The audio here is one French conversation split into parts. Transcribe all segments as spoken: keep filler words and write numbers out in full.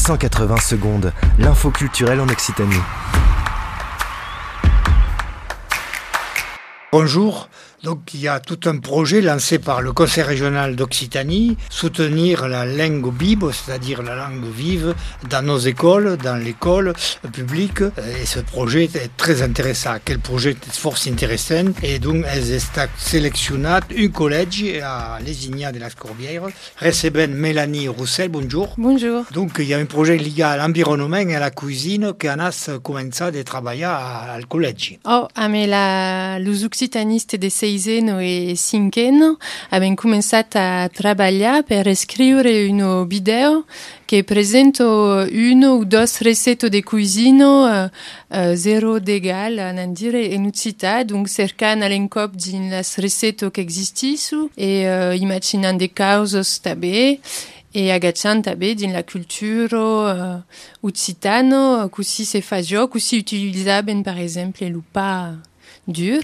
cent quatre-vingts secondes, l'info culturelle en Occitanie. Bonjour, donc il y a tout un projet lancé par le Conseil régional d'Occitanie, soutenir la langue bibo, c'est-à-dire la langue vive, dans nos écoles, dans l'école publique. Et ce projet est très intéressant. Quel projet est fort intéressant. Et donc, es estat seleccionat un collège à Lesigna de las Corbières. Receben Mélanie Roussel, bonjour. Bonjour. Donc il y a un projet lié à l'environnement et à la cuisine que Anas commença a travailler al collège. Oh, ame la, los occitanistes de seiseno e cinqueno abbiamo cominciato a lavorare per scrivere un video che presento uno o dos recettes de cuisine uh, uh, zero d'égal, non dire, in Occità, donc cercant l'encop din las recettes che existissu e uh, immaginant de causes també. E agachant també din la cultura uh, occitano, così se fa gioc, così utilizzaben per exemple el pa dur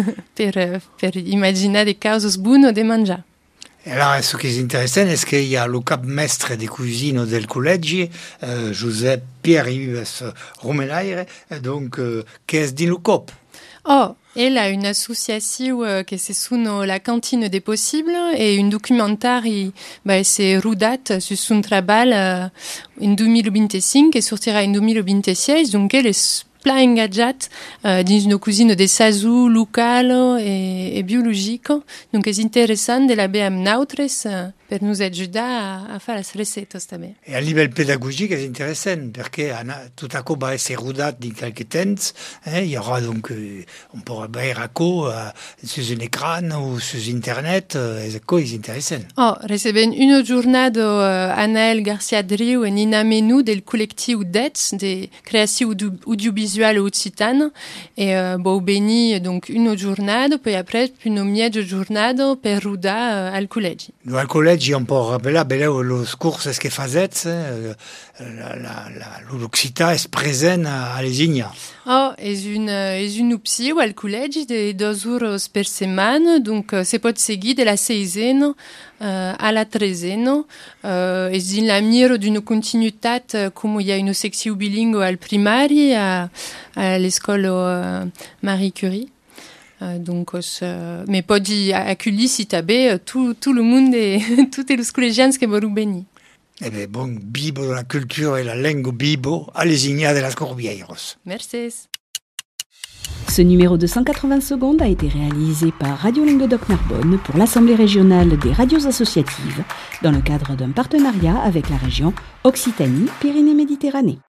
per, per immaginar des causes buones de mangiar. Alors, ce qui est intéressant, c'est qu'il y a le cap mestre de cuisine del collège, euh, Josep Pierre-Yves Romelaire, donc, euh, qui est din le cop. Oh, elle a une association uh, che se sono la cantine des possibles et un documentari bah, c'est roudat sur son travail uh, en deux mille vingt-cinq et sortira en deux mille vingt-six, donc elle est pla engaggiat uh, dins una cuisine de sasu local e, e biologico, donc è interessant de la B M Nautres uh, per nous ajudar a, a fare les recettes també. Et à niveau pédagogique, c'est intéressant, parce que tout à coup, va être roudat dans quelques temps, hein, il y aura donc, euh, on pourra voir à quoi, euh, sur un écran ou sur Internet, euh, et c'est quoi, c'est intéressant. Oh, receben une giornada uh, Anaël Garcia Driu et Nina Menou del collectif Udets, de création audiovisuelle occitane, et uh, bon, beni, donc, une giornada, puis après, une mezza giornada per rouda uh, al collège. Dans le collège, on peut rappeler les cours que faisaient, l'Occità est présent à Lesigna. Oh, és une, és une opció al collège de dos euros per setmana, donc se pot seguir de la seisena uh, a la tresena. Uh, és din la mira d'una continuïtat, uh, com hi ha una secció bilingüe al primari a, a l'escola uh, Marie Curie. Uh, donc, uh, mais pot dir acollir si també tout, tout le monde et tous les collégiens que volen venir. Eh bien, bon, bibo de la culture et la langue bibo à Lesigna de las Corbières. Merci. Ce numéro de cent quatre-vingts secondes a été réalisé par Radio Languedoc-Narbonne pour l'Assemblée régionale des radios associatives dans le cadre d'un partenariat avec la région Occitanie-Pyrénées-Méditerranée.